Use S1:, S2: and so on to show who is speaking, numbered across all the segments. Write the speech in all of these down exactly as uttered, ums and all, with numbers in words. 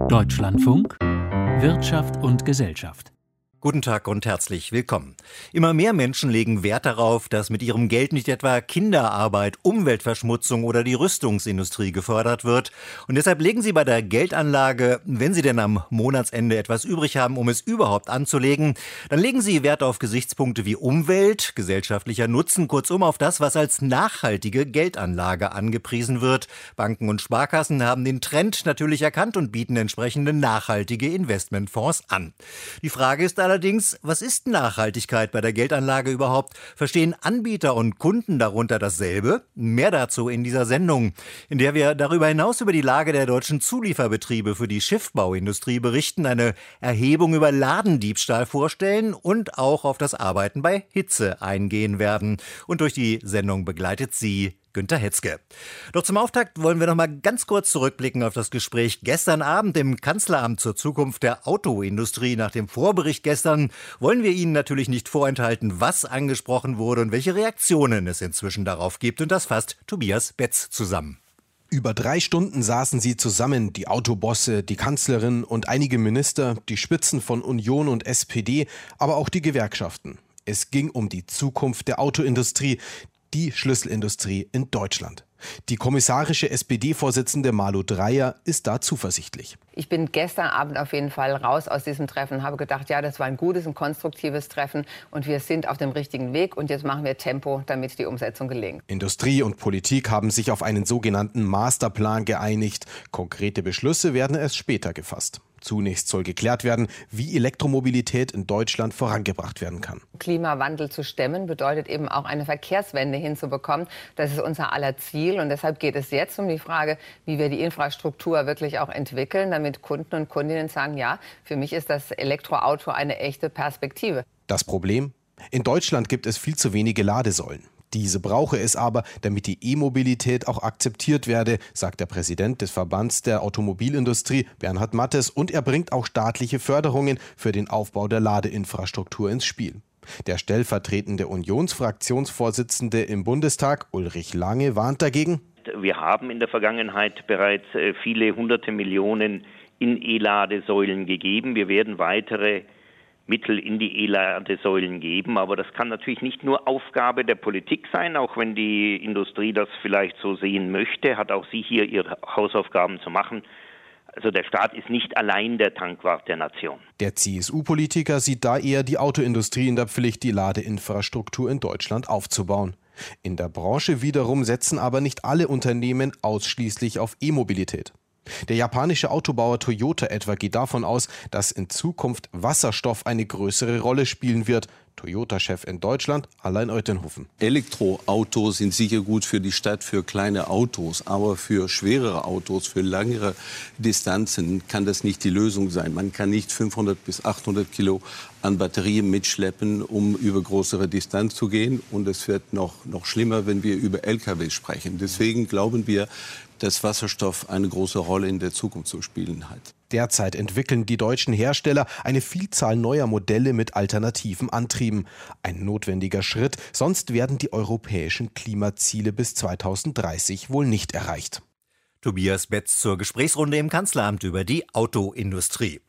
S1: Deutschlandfunk Wirtschaft und Gesellschaft.
S2: Guten Tag und herzlich willkommen. Immer mehr Menschen legen Wert darauf, dass mit ihrem Geld nicht etwa Kinderarbeit, Umweltverschmutzung oder die Rüstungsindustrie gefördert wird. Und deshalb legen sie bei der Geldanlage, wenn sie denn am Monatsende etwas übrig haben, um es überhaupt anzulegen, dann legen sie Wert auf Gesichtspunkte wie Umwelt, gesellschaftlicher Nutzen, kurzum auf das, was als nachhaltige Geldanlage angepriesen wird. Banken und Sparkassen haben den Trend natürlich erkannt und bieten entsprechende nachhaltige Investmentfonds an. Die Frage ist allerdings, was ist Nachhaltigkeit bei der Geldanlage überhaupt? Verstehen Anbieter und Kunden darunter dasselbe? Mehr dazu in dieser Sendung, in der wir darüber hinaus über die Lage der deutschen Zulieferbetriebe für die Schiffbauindustrie berichten, eine Erhebung über Ladendiebstahl vorstellen und auch auf das Arbeiten bei Hitze eingehen werden. Und durch die Sendung begleitet sie Günter Hetzke. Doch zum Auftakt wollen wir noch mal ganz kurz zurückblicken auf das Gespräch gestern Abend im Kanzleramt zur Zukunft der Autoindustrie. Nach dem Vorbericht gestern wollen wir Ihnen natürlich nicht vorenthalten, was angesprochen wurde und welche Reaktionen es inzwischen darauf gibt. Und das fasst Tobias Betz zusammen.
S3: Über drei Stunden saßen sie zusammen, die Autobosse, die Kanzlerin und einige Minister, die Spitzen von Union und S P D, aber auch die Gewerkschaften. Es ging um die Zukunft der Autoindustrie, die Schlüsselindustrie in Deutschland. Die kommissarische S P D-Vorsitzende Malu Dreyer ist da zuversichtlich.
S4: Ich bin gestern Abend auf jeden Fall raus aus diesem Treffen und habe gedacht, ja, das war ein gutes und konstruktives Treffen und wir sind auf dem richtigen Weg und jetzt machen wir Tempo, damit die Umsetzung gelingt.
S3: Industrie und Politik haben sich auf einen sogenannten Masterplan geeinigt. Konkrete Beschlüsse werden erst später gefasst. Zunächst soll geklärt werden, wie Elektromobilität in Deutschland vorangebracht werden kann.
S4: Klimawandel zu stemmen bedeutet eben auch eine Verkehrswende hinzubekommen. Das ist unser aller Ziel und deshalb geht es jetzt um die Frage, wie wir die Infrastruktur wirklich auch entwickeln, damit Kunden und Kundinnen sagen, ja, für mich ist das Elektroauto eine echte Perspektive.
S3: Das Problem? In Deutschland gibt es viel zu wenige Ladesäulen. Diese brauche es aber, damit die E-Mobilität auch akzeptiert werde, sagt der Präsident des Verbands der Automobilindustrie, Bernhard Mattes, und er bringt auch staatliche Förderungen für den Aufbau der Ladeinfrastruktur ins Spiel. Der stellvertretende Unionsfraktionsvorsitzende im Bundestag, Ulrich Lange, warnt dagegen.
S5: Wir haben in der Vergangenheit bereits viele hunderte Millionen in E-Ladesäulen gegeben. Wir werden weitere Mittel in die E-Ladesäulen geben. Aber das kann natürlich nicht nur Aufgabe der Politik sein, auch wenn die Industrie das vielleicht so sehen möchte, hat auch sie hier ihre Hausaufgaben zu machen. Also der Staat ist nicht allein der Tankwart der Nation.
S3: Der C S U-Politiker sieht da eher die Autoindustrie in der Pflicht, die Ladeinfrastruktur in Deutschland aufzubauen. In der Branche wiederum setzen aber nicht alle Unternehmen ausschließlich auf E-Mobilität. Der japanische Autobauer Toyota etwa geht davon aus, dass in Zukunft Wasserstoff eine größere Rolle spielen wird. Toyota-Chef in Deutschland, Alain Eutenhofen.
S6: Elektroautos sind sicher gut für die Stadt, für kleine Autos. Aber für schwerere Autos, für längere Distanzen kann das nicht die Lösung sein. Man kann nicht fünfhundert bis achthundert Kilo an Batterien mitschleppen, um über größere Distanz zu gehen. Und es wird noch, noch schlimmer, wenn wir über L K W sprechen. Deswegen glauben wir, dass Wasserstoff eine große Rolle in der Zukunft zu spielen hat.
S3: Derzeit entwickeln die deutschen Hersteller eine Vielzahl neuer Modelle mit alternativen Antrieben. Ein notwendiger Schritt, sonst werden die europäischen Klimaziele bis zweitausenddreißig wohl nicht erreicht.
S2: Tobias Betz zur Gesprächsrunde im Kanzleramt über die Autoindustrie.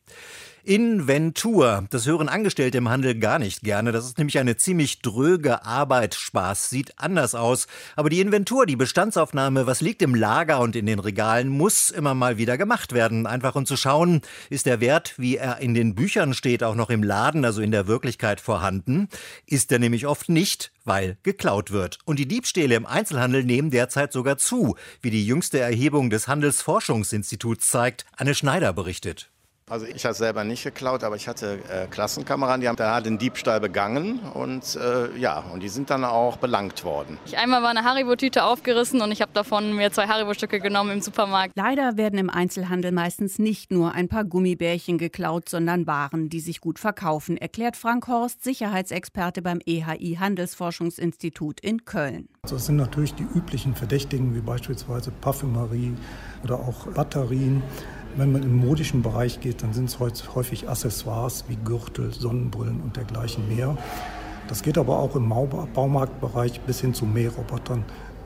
S2: Inventur, das hören Angestellte im Handel gar nicht gerne. Das ist nämlich eine ziemlich dröge Arbeit. Spaß sieht anders aus. Aber die Inventur, die Bestandsaufnahme, was liegt im Lager und in den Regalen, muss immer mal wieder gemacht werden. Einfach um zu schauen, ist der Wert, wie er in den Büchern steht, auch noch im Laden, also in der Wirklichkeit vorhanden. Ist er nämlich oft nicht, weil geklaut wird. Und die Diebstähle im Einzelhandel nehmen derzeit sogar zu, wie die jüngste Erhebung des Handelsforschungsinstituts zeigt. Anne Schneider berichtet.
S7: Also ich habe selber nicht geklaut, aber ich hatte äh, Klassenkameraden, die haben da den Diebstahl begangen und äh, ja, und die sind dann auch belangt worden.
S8: Einmal war eine Haribo-Tüte aufgerissen und ich habe davon mir zwei Haribo-Stücke genommen im Supermarkt.
S9: Leider werden im Einzelhandel meistens nicht nur ein paar Gummibärchen geklaut, sondern Waren, die sich gut verkaufen, erklärt Frank Horst, Sicherheitsexperte beim E H I Handelsforschungsinstitut in Köln.
S10: Also es sind natürlich die üblichen Verdächtigen, wie beispielsweise Parfümerie oder auch Batterien. Wenn man im modischen Bereich geht, dann sind es häufig Accessoires wie Gürtel, Sonnenbrillen und dergleichen mehr. Das geht aber auch im Baumarktbereich bis hin zu Mährobotern,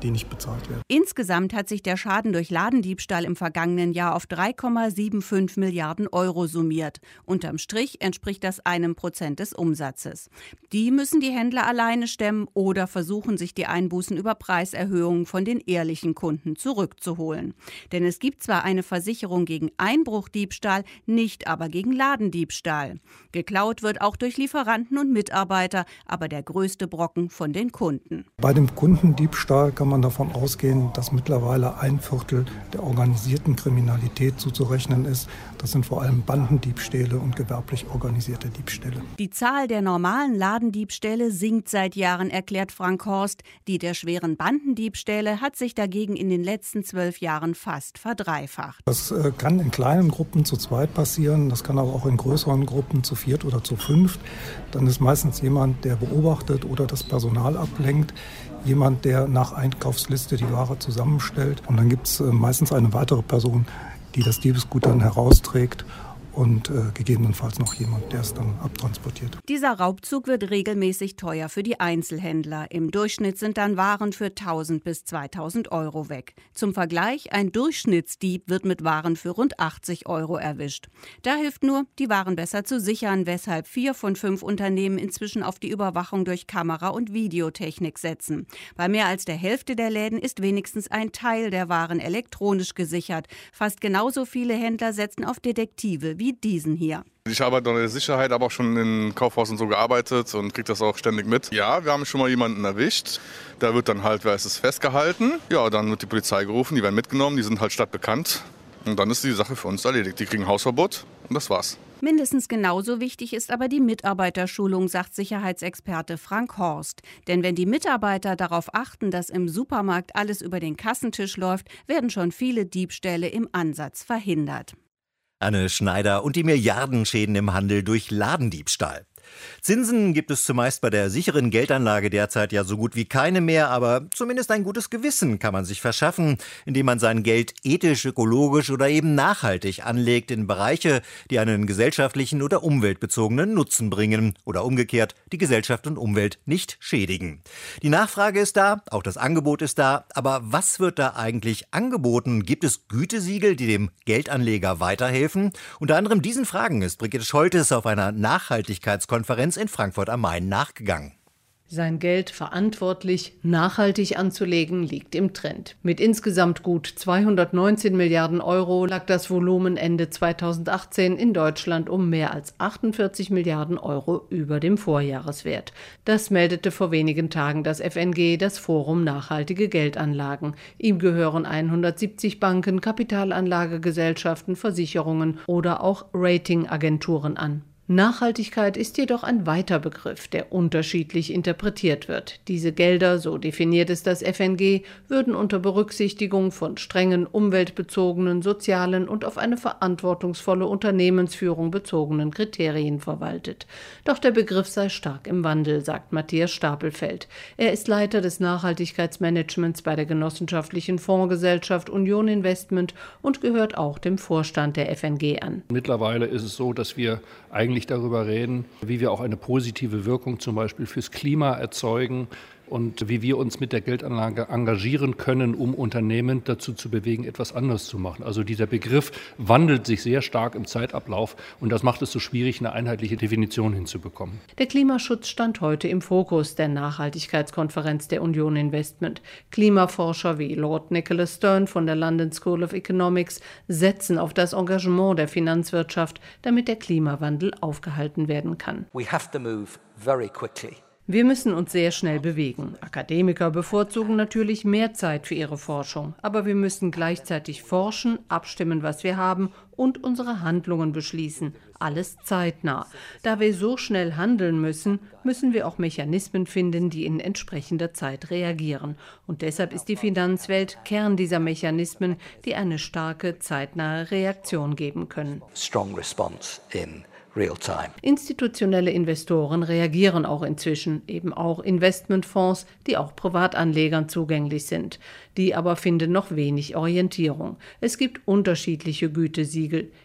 S10: die nicht bezahlt werden.
S9: Insgesamt hat sich der Schaden durch Ladendiebstahl im vergangenen Jahr auf drei Komma fünfundsiebzig Milliarden Euro summiert. Unterm Strich entspricht das einem Prozent des Umsatzes. Die müssen die Händler alleine stemmen oder versuchen, sich die Einbußen über Preiserhöhungen von den ehrlichen Kunden zurückzuholen. Denn es gibt zwar eine Versicherung gegen Einbruchdiebstahl, nicht aber gegen Ladendiebstahl. Geklaut wird auch durch Lieferanten und Mitarbeiter, aber der größte Brocken von den Kunden.
S10: Bei dem Kundendiebstahl kann man davon ausgehen, dass mittlerweile ein Viertel der organisierten Kriminalität zuzurechnen ist. Das sind vor allem Bandendiebstähle und gewerblich organisierte Diebstähle.
S9: Die Zahl der normalen Ladendiebstähle sinkt seit Jahren, erklärt Frank Horst. Die der schweren Bandendiebstähle hat sich dagegen in den letzten zwölf Jahren fast verdreifacht.
S10: Das äh, kann in kleinen Gruppen zu zweit passieren, das kann aber auch in größeren Gruppen zu viert oder zu fünft. Dann ist meistens jemand, der beobachtet oder das Personal ablenkt. Jemand, der nach Einkaufsliste die Ware zusammenstellt. Und dann gibt es äh, meistens eine weitere Person, die das Diebesgut dann herausträgt und äh, gegebenenfalls noch jemand, der es dann abtransportiert.
S9: Dieser Raubzug wird regelmäßig teuer für die Einzelhändler. Im Durchschnitt sind dann Waren für tausend bis zweitausend Euro weg. Zum Vergleich, ein Durchschnittsdieb wird mit Waren für rund achtzig Euro erwischt. Da hilft nur, die Waren besser zu sichern, weshalb vier von fünf Unternehmen inzwischen auf die Überwachung durch Kamera- und Videotechnik setzen. Bei mehr als der Hälfte der Läden ist wenigstens ein Teil der Waren elektronisch gesichert. Fast genauso viele Händler setzen auf Detektive wie diesen hier.
S11: Ich arbeite in der Sicherheit, habe auch schon in Kaufhaus und so gearbeitet und kriege das auch ständig mit. Ja, wir haben schon mal jemanden erwischt. Da wird dann halt, wer ist es, festgehalten. Ja, dann wird die Polizei gerufen, die werden mitgenommen, die sind halt stadtbekannt. Und dann ist die Sache für uns erledigt. Die kriegen Hausverbot und das war's.
S9: Mindestens genauso wichtig ist aber die Mitarbeiterschulung, sagt Sicherheitsexperte Frank Horst. Denn wenn die Mitarbeiter darauf achten, dass im Supermarkt alles über den Kassentisch läuft, werden schon viele Diebstähle im Ansatz verhindert.
S2: Anne Schneider und die Milliardenschäden im Handel durch Ladendiebstahl. Zinsen gibt es zumeist bei der sicheren Geldanlage derzeit ja so gut wie keine mehr, aber zumindest ein gutes Gewissen kann man sich verschaffen, indem man sein Geld ethisch, ökologisch oder eben nachhaltig anlegt in Bereiche, die einen gesellschaftlichen oder umweltbezogenen Nutzen bringen oder umgekehrt die Gesellschaft und Umwelt nicht schädigen. Die Nachfrage ist da, auch das Angebot ist da, aber was wird da eigentlich angeboten? Gibt es Gütesiegel, die dem Geldanleger weiterhelfen? Unter anderem diesen Fragen ist Brigitte Scholtes auf einer Nachhaltigkeitskonferenz Konferenz in Frankfurt am Main nachgegangen.
S12: Sein Geld verantwortlich, nachhaltig anzulegen, liegt im Trend. Mit insgesamt gut zweihundertneunzehn Milliarden Euro lag das Volumen Ende zweitausendachtzehn in Deutschland um mehr als achtundvierzig Milliarden Euro über dem Vorjahreswert. Das meldete vor wenigen Tagen das F N G, das Forum Nachhaltige Geldanlagen. Ihm gehören hundertsiebzig Banken, Kapitalanlagegesellschaften, Versicherungen oder auch Ratingagenturen an. Nachhaltigkeit ist jedoch ein weiter Begriff, der unterschiedlich interpretiert wird. Diese Gelder, so definiert es das F N G, würden unter Berücksichtigung von strengen umweltbezogenen, sozialen und auf eine verantwortungsvolle Unternehmensführung bezogenen Kriterien verwaltet. Doch der Begriff sei stark im Wandel, sagt Matthias Stapelfeld. Er ist Leiter des Nachhaltigkeitsmanagements bei der genossenschaftlichen Fondsgesellschaft Union Investment und gehört auch dem Vorstand der F N G an.
S13: Mittlerweile ist es so, dass wir eigentlich darüber reden, wie wir auch eine positive Wirkung zum Beispiel fürs Klima erzeugen und wie wir uns mit der Geldanlage engagieren können, um Unternehmen dazu zu bewegen, etwas anderes zu machen. Also dieser Begriff wandelt sich sehr stark im Zeitablauf und das macht es so schwierig, eine einheitliche Definition hinzubekommen.
S12: Der Klimaschutz stand heute im Fokus der Nachhaltigkeitskonferenz der Union Investment. Klimaforscher wie Lord Nicholas Stern von der London School of Economics setzen auf das Engagement der Finanzwirtschaft, damit der Klimawandel aufgehalten werden kann.
S14: We have to move very quickly.
S12: Wir müssen uns sehr schnell bewegen. Akademiker bevorzugen natürlich mehr Zeit für ihre Forschung. Aber wir müssen gleichzeitig forschen, abstimmen, was wir haben und unsere Handlungen beschließen. Alles zeitnah. Da wir so schnell handeln müssen, müssen wir auch Mechanismen finden, die in entsprechender Zeit reagieren. Und deshalb ist die Finanzwelt Kern dieser Mechanismen, die eine starke, zeitnahe Reaktion geben können.
S14: Strong response in Real-time.
S12: Institutionelle Investoren reagieren auch inzwischen, eben auch Investmentfonds, die auch Privatanlegern zugänglich sind. Die aber finden noch wenig Orientierung. Es gibt unterschiedliche Gütesiegel.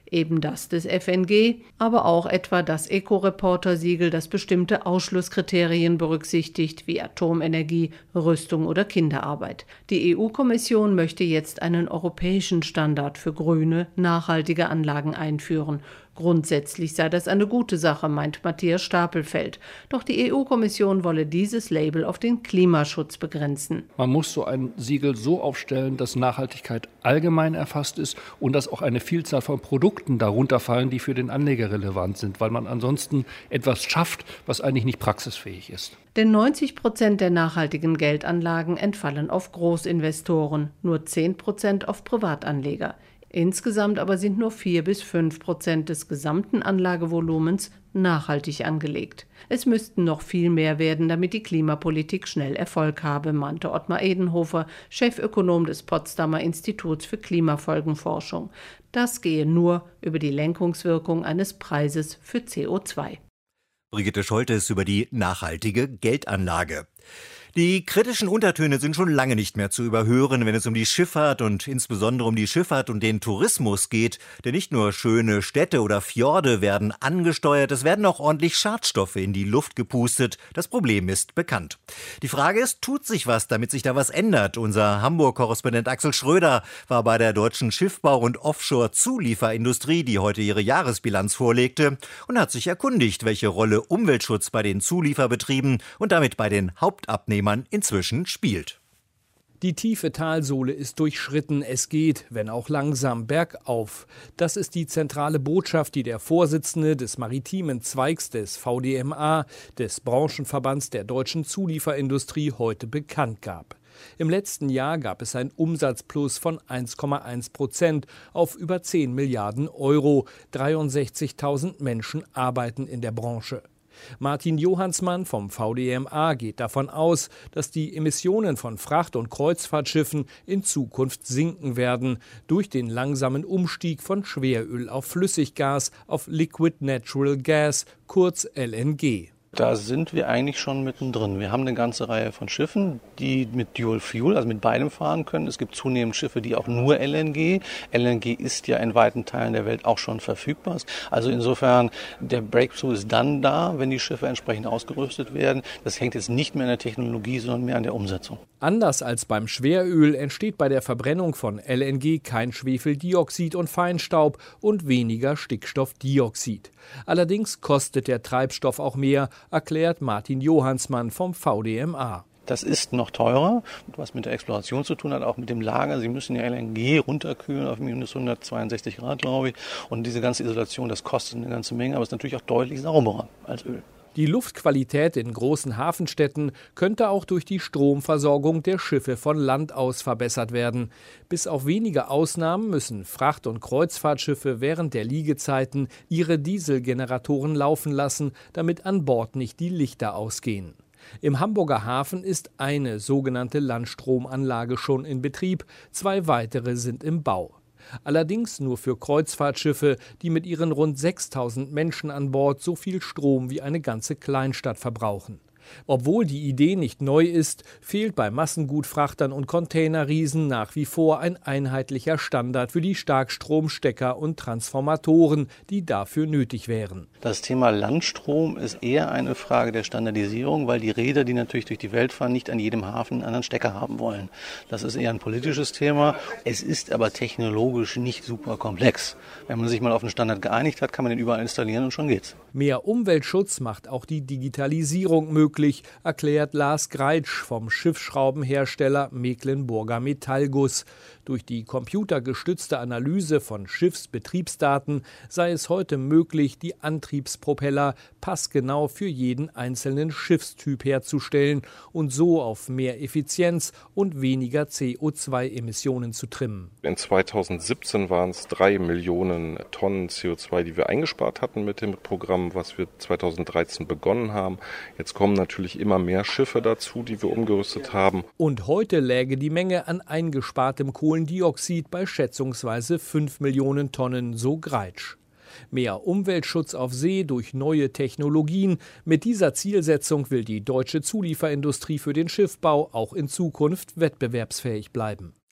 S12: eben das des F N G, aber auch etwa das Eco-Reporter-Siegel, das bestimmte Ausschlusskriterien berücksichtigt, wie Atomenergie, Rüstung oder Kinderarbeit. Die E U-Kommission möchte jetzt einen europäischen Standard für grüne, nachhaltige Anlagen einführen. Grundsätzlich sei das eine gute Sache, meint Matthias Stapelfeld. Doch die E U-Kommission wolle dieses Label auf den Klimaschutz begrenzen.
S13: Man muss so ein Siegel so aufstellen, dass Nachhaltigkeit allgemein erfasst ist und dass auch eine Vielzahl von Produkten darunter fallen, die für den Anleger relevant sind, weil man ansonsten etwas schafft, was eigentlich nicht praxisfähig ist.
S12: Denn neunzig Prozent der nachhaltigen Geldanlagen entfallen auf Großinvestoren, nur zehn Prozent auf Privatanleger. Insgesamt aber sind nur vier bis fünf Prozent des gesamten Anlagevolumens nachhaltig angelegt. Es müssten noch viel mehr werden, damit die Klimapolitik schnell Erfolg habe, meinte Ottmar Edenhofer, Chefökonom des Potsdamer Instituts für Klimafolgenforschung. Das gehe nur über die Lenkungswirkung eines Preises für C O zwei.
S2: Brigitte Scholtes über die nachhaltige Geldanlage. Die kritischen Untertöne sind schon lange nicht mehr zu überhören, wenn es um die Schifffahrt und insbesondere um die Schifffahrt und den Tourismus geht. Denn nicht nur schöne Städte oder Fjorde werden angesteuert, es werden auch ordentlich Schadstoffe in die Luft gepustet. Das Problem ist bekannt. Die Frage ist, tut sich was, damit sich da was ändert? Unser Hamburg-Korrespondent Axel Schröder war bei der deutschen Schiffbau- und Offshore-Zulieferindustrie, die heute ihre Jahresbilanz vorlegte, und hat sich erkundigt, welche Rolle Umweltschutz bei den Zulieferbetrieben und damit bei den Hauptabnehmern inzwischen spielt.
S15: Die tiefe Talsohle ist durchschritten. Es geht, wenn auch langsam, bergauf. Das ist die zentrale Botschaft, die der Vorsitzende des maritimen Zweigs des V D M A, des Branchenverbands der deutschen Zulieferindustrie, heute bekannt gab. Im letzten Jahr gab es ein Umsatzplus von eins Komma eins Prozent auf über zehn Milliarden Euro. dreiundsechzigtausend Menschen arbeiten in der Branche. Martin Johansmann vom V D M A geht davon aus, dass die Emissionen von Fracht- und Kreuzfahrtschiffen in Zukunft sinken werden, durch den langsamen Umstieg von Schweröl auf Flüssiggas, auf Liquid Natural Gas, kurz L N G.
S16: Da sind wir eigentlich schon mittendrin. Wir haben eine ganze Reihe von Schiffen, die mit Dual Fuel, also mit beidem fahren können. Es gibt zunehmend Schiffe, die auch nur L N G. L N G ist ja in weiten Teilen der Welt auch schon verfügbar. Also insofern, der Breakthrough ist dann da, wenn die Schiffe entsprechend ausgerüstet werden. Das hängt jetzt nicht mehr an der Technologie, sondern mehr an der Umsetzung.
S15: Anders als beim Schweröl entsteht bei der Verbrennung von L N G kein Schwefeldioxid und Feinstaub und weniger Stickstoffdioxid. Allerdings kostet der Treibstoff auch mehr, erklärt Martin Johansmann vom V D M A.
S16: Das ist noch teurer, was mit der Exploration zu tun hat, auch mit dem Lager. Sie müssen ja L N G runterkühlen auf minus hundertzweiundsechzig Grad, glaube ich. Und diese ganze Isolation, das kostet eine ganze Menge, aber ist natürlich auch deutlich sauberer als Öl.
S15: Die Luftqualität in großen Hafenstädten könnte auch durch die Stromversorgung der Schiffe von Land aus verbessert werden. Bis auf wenige Ausnahmen müssen Fracht- und Kreuzfahrtschiffe während der Liegezeiten ihre Dieselgeneratoren laufen lassen, damit an Bord nicht die Lichter ausgehen. Im Hamburger Hafen ist eine sogenannte Landstromanlage schon in Betrieb, zwei weitere sind im Bau. Allerdings nur für Kreuzfahrtschiffe, die mit ihren rund sechstausend Menschen an Bord so viel Strom wie eine ganze Kleinstadt verbrauchen. Obwohl die Idee nicht neu ist, fehlt bei Massengutfrachtern und Containerriesen nach wie vor ein einheitlicher Standard für die Starkstromstecker und Transformatoren, die dafür nötig wären.
S16: Das Thema Landstrom ist eher eine Frage der Standardisierung, weil die Reeder, die natürlich durch die Welt fahren, nicht an jedem Hafen einen anderen Stecker haben wollen. Das ist eher ein politisches Thema. Es ist aber technologisch nicht super komplex. Wenn man sich mal auf einen Standard geeinigt hat, kann man den überall installieren und schon geht's.
S15: Mehr Umweltschutz macht auch die Digitalisierung möglich, erklärt Lars Greitsch vom Schiffsschraubenhersteller Mecklenburger Metallguss. Durch die computergestützte Analyse von Schiffsbetriebsdaten sei es heute möglich, die Antriebspropeller passgenau für jeden einzelnen Schiffstyp herzustellen und so auf mehr Effizienz und weniger C O zwei Emissionen zu trimmen.
S17: In zweitausendsiebzehn waren es drei Millionen Tonnen C O zwei, die wir eingespart hatten mit dem Programm, was wir zweitausenddreizehn begonnen haben. Jetzt kommen natürlich immer mehr Schiffe dazu, die wir umgerüstet haben.
S15: Und heute läge die Menge an eingespartem Kohlendioxid bei schätzungsweise fünf Millionen Tonnen, so Greitsch. Mehr Umweltschutz auf See durch neue Technologien. Mit dieser Zielsetzung will die deutsche Zulieferindustrie für den Schiffbau auch in Zukunft wettbewerbsfähig bleiben.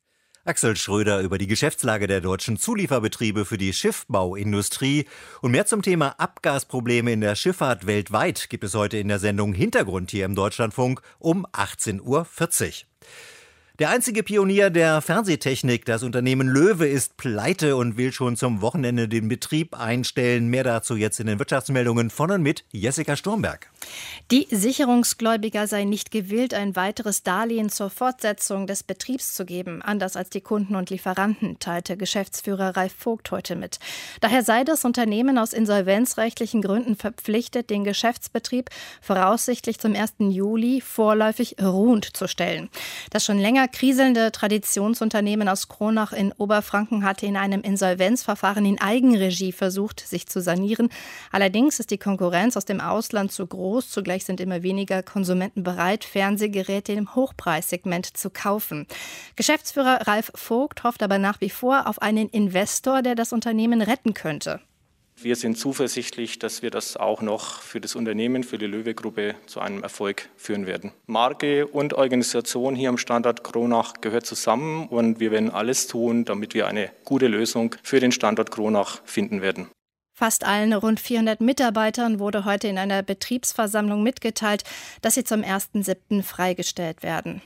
S2: Axel Schröder über die Geschäftslage der deutschen Zulieferbetriebe für die Schiffbauindustrie. Und mehr zum Thema Abgasprobleme in der Schifffahrt weltweit gibt es heute in der Sendung Hintergrund hier im Deutschlandfunk um achtzehn Uhr vierzig. Der einzige Pionier der Fernsehtechnik, das Unternehmen Löwe, ist pleite und will schon zum Wochenende den Betrieb einstellen. Mehr dazu jetzt in den Wirtschaftsmeldungen von und mit Jessica Sturmberg.
S18: Die Sicherungsgläubiger seien nicht gewillt, ein weiteres Darlehen zur Fortsetzung des Betriebs zu geben, anders als die Kunden und Lieferanten, teilte Geschäftsführer Ralf Vogt heute mit. Daher sei das Unternehmen aus insolvenzrechtlichen Gründen verpflichtet, den Geschäftsbetrieb voraussichtlich zum ersten Juli vorläufig ruhend zu stellen. Das schon länger kriselnde Traditionsunternehmen aus Kronach in Oberfranken hatte in einem Insolvenzverfahren in Eigenregie versucht, sich zu sanieren. Allerdings ist die Konkurrenz aus dem Ausland zu groß. Zugleich sind immer weniger Konsumenten bereit, Fernsehgeräte im Hochpreissegment zu kaufen. Geschäftsführer Ralf Vogt hofft aber nach wie vor auf einen Investor, der das Unternehmen retten könnte.
S19: Wir sind zuversichtlich, dass wir das auch noch für das Unternehmen, für die Löwe-Gruppe zu einem Erfolg führen werden. Marke und Organisation hier am Standort Kronach gehört zusammen und wir werden alles tun, damit wir eine gute Lösung für den Standort Kronach finden werden.
S18: Fast allen rund vierhundert Mitarbeitern wurde heute in einer Betriebsversammlung mitgeteilt, dass sie zum ersten siebten freigestellt werden.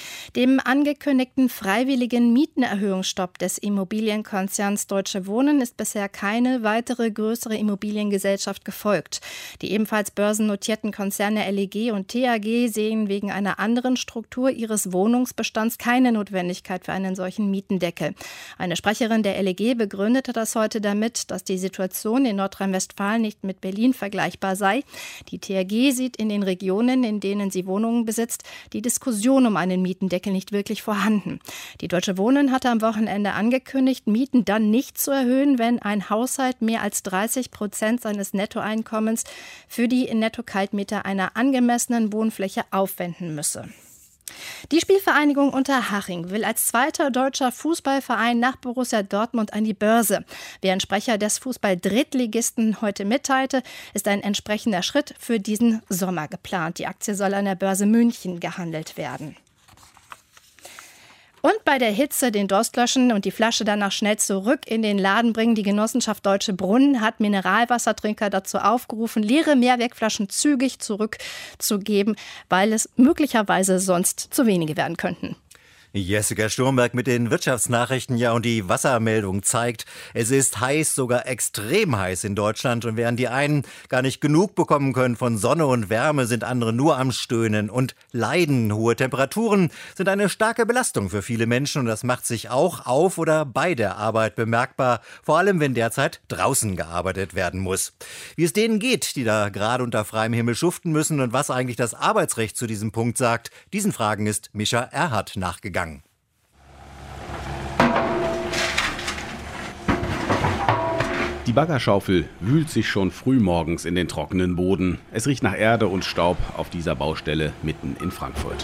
S18: Dem angekündigten freiwilligen Mietenerhöhungsstopp des Immobilienkonzerns Deutsche Wohnen ist bisher keine weitere größere Immobiliengesellschaft gefolgt. Die ebenfalls börsennotierten Konzerne L E G und T A G sehen wegen einer anderen Struktur ihres Wohnungsbestands keine Notwendigkeit für einen solchen Mietendeckel. Eine Sprecherin der L E G begründete das heute damit, dass die Situation in Nordrhein-Westfalen nicht mit Berlin vergleichbar sei. Die T A G sieht in den Regionen, in denen sie Wohnungen besitzt, die Diskussion um einen Mietendeckel nicht wirklich vorhanden. Die Deutsche Wohnen hatte am Wochenende angekündigt, Mieten dann nicht zu erhöhen, wenn ein Haushalt mehr als dreißig Prozent seines Nettoeinkommens für die Netto-Kaltmiete einer angemessenen Wohnfläche aufwenden müsse. Die Spielvereinigung Unterhaching will als zweiter deutscher Fußballverein nach Borussia Dortmund an die Börse. Wie ein Sprecher des Fußball-Drittligisten heute mitteilte, ist ein entsprechender Schritt für diesen Sommer geplant. Die Aktie soll an der Börse München gehandelt werden. Und bei der Hitze den Durst löschen und die Flasche danach schnell zurück in den Laden bringen. Die Genossenschaft Deutsche Brunnen hat Mineralwassertrinker dazu aufgerufen, leere Mehrwegflaschen zügig zurückzugeben, weil es möglicherweise sonst zu wenige werden könnten.
S2: Jessica Sturmberg mit den Wirtschaftsnachrichten. Ja, und die Wassermeldung zeigt, es ist heiß, sogar extrem heiß in Deutschland. Und während die einen gar nicht genug bekommen können von Sonne und Wärme, sind andere nur am Stöhnen und leiden. Hohe Temperaturen sind eine starke Belastung für viele Menschen. Und das macht sich auch auf oder bei der Arbeit bemerkbar. Vor allem, wenn derzeit draußen gearbeitet werden muss. Wie es denen geht, die da gerade unter freiem Himmel schuften müssen und was eigentlich das Arbeitsrecht zu diesem Punkt sagt, diesen Fragen ist Mischa Erhardt nachgegangen.
S20: Die Baggerschaufel wühlt sich schon frühmorgens in den trockenen Boden. Es riecht nach Erde und Staub auf dieser Baustelle mitten in Frankfurt.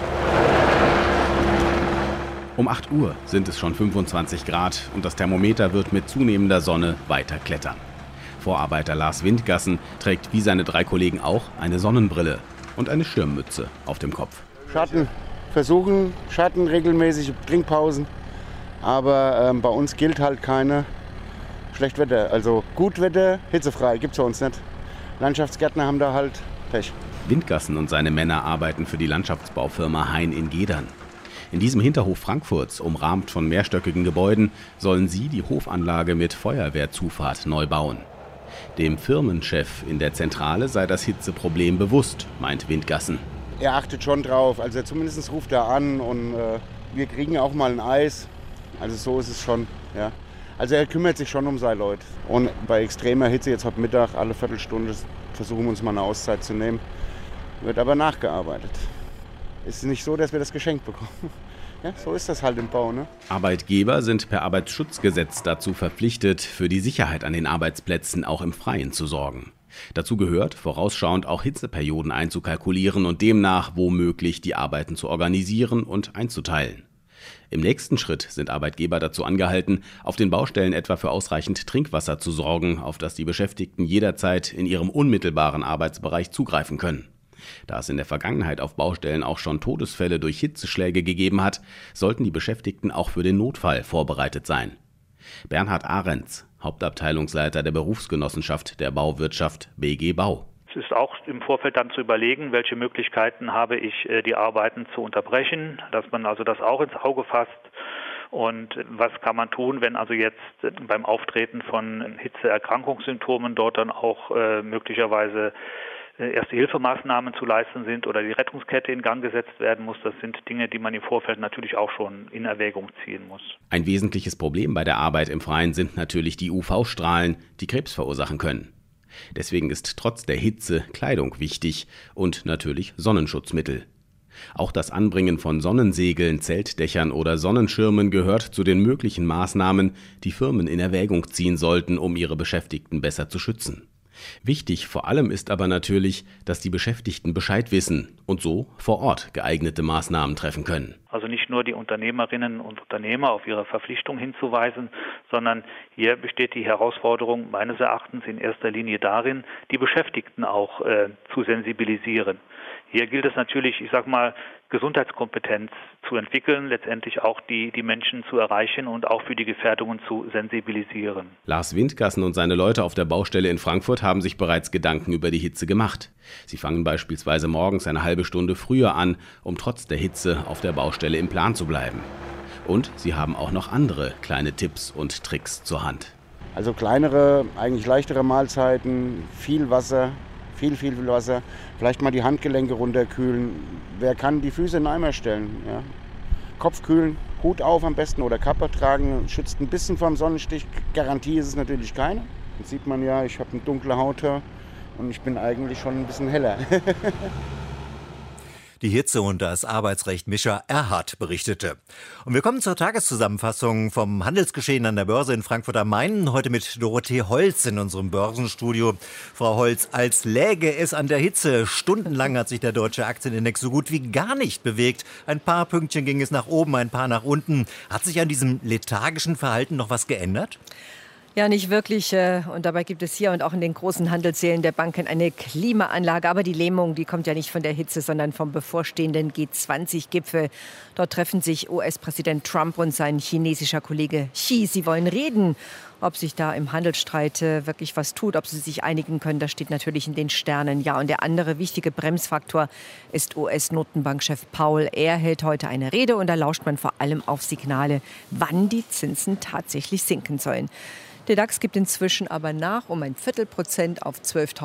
S20: Um acht Uhr sind es schon fünfundzwanzig Grad und das Thermometer wird mit zunehmender Sonne weiter klettern. Vorarbeiter Lars Windgassen trägt wie seine drei Kollegen auch eine Sonnenbrille und eine Schirmmütze auf dem Kopf.
S21: Schatten versuchen, Schatten, regelmäßige Trinkpausen, aber ähm, bei uns gilt halt keine Schlechtwetter, also Gutwetter, hitzefrei, gibt's bei uns nicht. Landschaftsgärtner haben da halt Pech.
S20: Windgassen und seine Männer arbeiten für die Landschaftsbaufirma Hein in Gedern. In diesem Hinterhof Frankfurts, umrahmt von mehrstöckigen Gebäuden, sollen sie die Hofanlage mit Feuerwehrzufahrt neu bauen. Dem Firmenchef in der Zentrale sei das Hitzeproblem bewusst, meint Windgassen.
S21: Er achtet schon drauf, also zumindest ruft er an und äh, wir kriegen auch mal ein Eis. Also so ist es schon, ja. Also er kümmert sich schon um seine Leute. Und bei extremer Hitze, jetzt heute Mittag, alle Viertelstunde versuchen wir uns mal eine Auszeit zu nehmen. Wird aber nachgearbeitet. Es ist nicht so, dass wir das geschenkt bekommen. Ja, so ist das halt im Bau, ne?
S20: Arbeitgeber sind per Arbeitsschutzgesetz dazu verpflichtet, für die Sicherheit an den Arbeitsplätzen auch im Freien zu sorgen. Dazu gehört, vorausschauend auch Hitzeperioden einzukalkulieren und demnach womöglich die Arbeiten zu organisieren und einzuteilen. Im nächsten Schritt sind Arbeitgeber dazu angehalten, auf den Baustellen etwa für ausreichend Trinkwasser zu sorgen, auf das die Beschäftigten jederzeit in ihrem unmittelbaren Arbeitsbereich zugreifen können. Da es in der Vergangenheit auf Baustellen auch schon Todesfälle durch Hitzeschläge gegeben hat, sollten die Beschäftigten auch für den Notfall vorbereitet sein. Bernhard Ahrens, Hauptabteilungsleiter der Berufsgenossenschaft der Bauwirtschaft B G Bau.
S1: Es ist auch im Vorfeld dann zu überlegen, welche Möglichkeiten habe ich, die Arbeiten zu unterbrechen, dass man also das auch ins Auge fasst. Und was kann man tun, wenn also jetzt beim Auftreten von Hitzeerkrankungssymptomen dort dann auch äh, möglicherweise Erste-Hilfemaßnahmen zu leisten sind oder die Rettungskette in Gang gesetzt werden muss. Das sind Dinge, die man im Vorfeld natürlich auch schon in Erwägung ziehen muss.
S20: Ein wesentliches Problem bei der Arbeit im Freien sind natürlich die U V-Strahlen, die Krebs verursachen können. Deswegen ist trotz der Hitze Kleidung wichtig und natürlich Sonnenschutzmittel. Auch das Anbringen von Sonnensegeln, Zeltdächern oder Sonnenschirmen gehört zu den möglichen Maßnahmen, die Firmen in Erwägung ziehen sollten, um ihre Beschäftigten besser zu schützen. Wichtig vor allem ist aber natürlich, dass die Beschäftigten Bescheid wissen und so vor Ort geeignete Maßnahmen treffen können.
S1: Also nicht nur die Unternehmerinnen und Unternehmer auf ihre Verpflichtung hinzuweisen, sondern hier besteht die Herausforderung meines Erachtens in erster Linie darin, die Beschäftigten auch äh, zu sensibilisieren. Hier gilt es natürlich, ich sag mal, Gesundheitskompetenz zu entwickeln, letztendlich auch die, die Menschen zu erreichen und auch für die Gefährdungen zu sensibilisieren.
S20: Lars Windgassen und seine Leute auf der Baustelle in Frankfurt haben sich bereits Gedanken über die Hitze gemacht. Sie fangen beispielsweise morgens eine halbe Stunde früher an, um trotz der Hitze auf der Baustelle im Plan zu bleiben. Und sie haben auch noch andere kleine Tipps und Tricks zur Hand.
S21: Also kleinere, eigentlich leichtere Mahlzeiten, viel Wasser. Viel, viel, viel Wasser. Vielleicht mal die Handgelenke runterkühlen. Wer kann die Füße in den Eimer stellen? Ja. Kopf kühlen, Hut auf am besten oder Kappe tragen. Schützt ein bisschen vom Sonnenstich. Garantie ist es natürlich keine. Jetzt sieht man ja, ich habe eine dunkle Haut und ich bin eigentlich schon ein bisschen heller.
S2: Die Hitze und das Arbeitsrecht Mischa Erhardt berichtete. Und wir kommen zur Tageszusammenfassung vom Handelsgeschehen an der Börse in Frankfurt am Main. Heute mit Dorothee Holz in unserem Börsenstudio. Frau Holz, als läge es an der Hitze. Stundenlang hat sich der deutsche Aktienindex so gut wie gar nicht bewegt. Ein paar Pünktchen ging es nach oben, ein paar nach unten. Hat sich an diesem lethargischen Verhalten noch was geändert?
S22: Ja, nicht wirklich. Und dabei gibt es hier und auch in den großen Handelssälen der Banken eine Klimaanlage. Aber die Lähmung, die kommt ja nicht von der Hitze, sondern vom bevorstehenden G zwanzig Gipfel. Dort treffen sich U S-Präsident Trump und sein chinesischer Kollege Xi. Sie wollen reden. Ob sich da im Handelsstreit wirklich was tut, ob sie sich einigen können, das steht natürlich in den Sternen. Ja, und der andere wichtige Bremsfaktor ist U S-Notenbankchef Powell. Er hält heute eine Rede und da lauscht man vor allem auf Signale, wann die Zinsen tatsächlich sinken sollen. Der DAX gibt inzwischen aber nach um ein Viertelprozent auf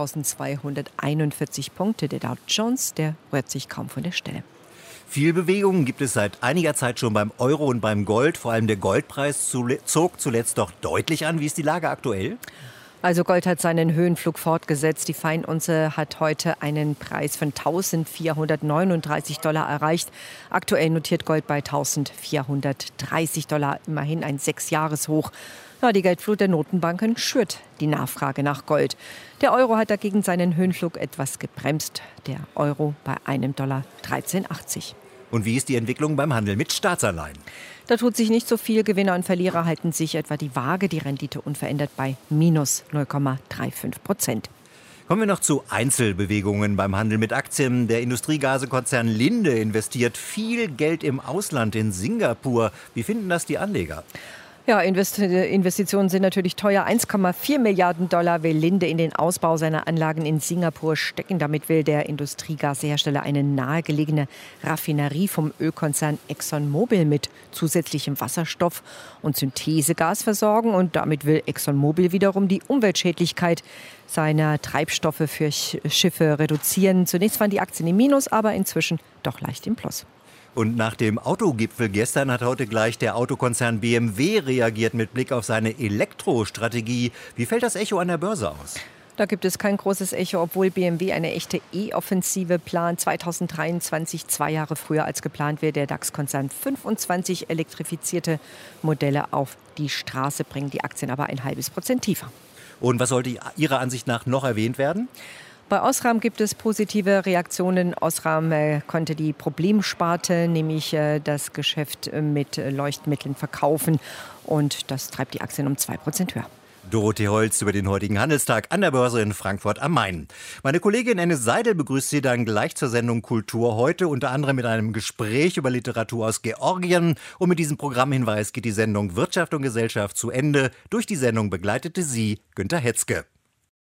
S22: zwölftausendzweihunderteinundvierzig Punkte. Der Dow Jones, der rührt sich kaum von der Stelle.
S2: Viel Bewegung gibt es seit einiger Zeit schon beim Euro und beim Gold. Vor allem der Goldpreis zog zuletzt doch deutlich an. Wie ist die Lage aktuell?
S22: Also Gold hat seinen Höhenflug fortgesetzt. Die Feinunze hat heute einen Preis von eintausendvierhundertneununddreißig Dollar erreicht. Aktuell notiert Gold bei eintausendvierhundertdreißig Dollar, immerhin ein Sechsjahreshoch. Ja, die Geldflut der Notenbanken schürt die Nachfrage nach Gold. Der Euro hat dagegen seinen Höhenflug etwas gebremst. Der Euro bei einem Dollar dreizehn achtzig.
S2: Und wie ist die Entwicklung beim Handel mit Staatsanleihen?
S22: Da tut sich nicht so viel. Gewinner und Verlierer halten sich etwa die Waage. Die Rendite unverändert bei minus null Komma fünfunddreißig Prozent.
S2: Kommen wir noch zu Einzelbewegungen beim Handel mit Aktien. Der Industriegasekonzern Linde investiert viel Geld im Ausland, in Singapur. Wie finden das die Anleger?
S22: Ja, Investitionen sind natürlich teuer. eins Komma vier Milliarden Dollar will Linde in den Ausbau seiner Anlagen in Singapur stecken. Damit will der Industriegashersteller eine nahegelegene Raffinerie vom Ölkonzern ExxonMobil mit zusätzlichem Wasserstoff und Synthesegas versorgen. Und damit will ExxonMobil wiederum die Umweltschädlichkeit seiner Treibstoffe für Schiffe reduzieren. Zunächst waren die Aktien im Minus, aber inzwischen doch leicht im Plus.
S2: Und nach dem Autogipfel gestern hat heute gleich der Autokonzern B M W reagiert mit Blick auf seine Elektrostrategie. Wie fällt das Echo an der Börse aus?
S22: Da gibt es kein großes Echo, obwohl B M W eine echte E-Offensive plant. zweitausenddreiundzwanzig, zwei Jahre früher als geplant, wird der DAX-Konzern fünfundzwanzig elektrifizierte Modelle auf die Straße bringen. Die Aktien aber ein halbes Prozent tiefer.
S2: Und was sollte Ihrer Ansicht nach noch erwähnt werden?
S22: Bei Osram gibt es positive Reaktionen. Osram äh, konnte die Problemsparte, nämlich äh, das Geschäft mit äh, Leuchtmitteln verkaufen. Und das treibt die Aktien um zwei Prozent höher.
S2: Dorothee Holz über den heutigen Handelstag an der Börse in Frankfurt am Main. Meine Kollegin Ennis Seidel begrüßt Sie dann gleich zur Sendung Kultur heute, unter anderem mit einem Gespräch über Literatur aus Georgien. Und mit diesem Programmhinweis geht die Sendung Wirtschaft und Gesellschaft zu Ende. Durch die Sendung begleitete sie Günter Hetzke.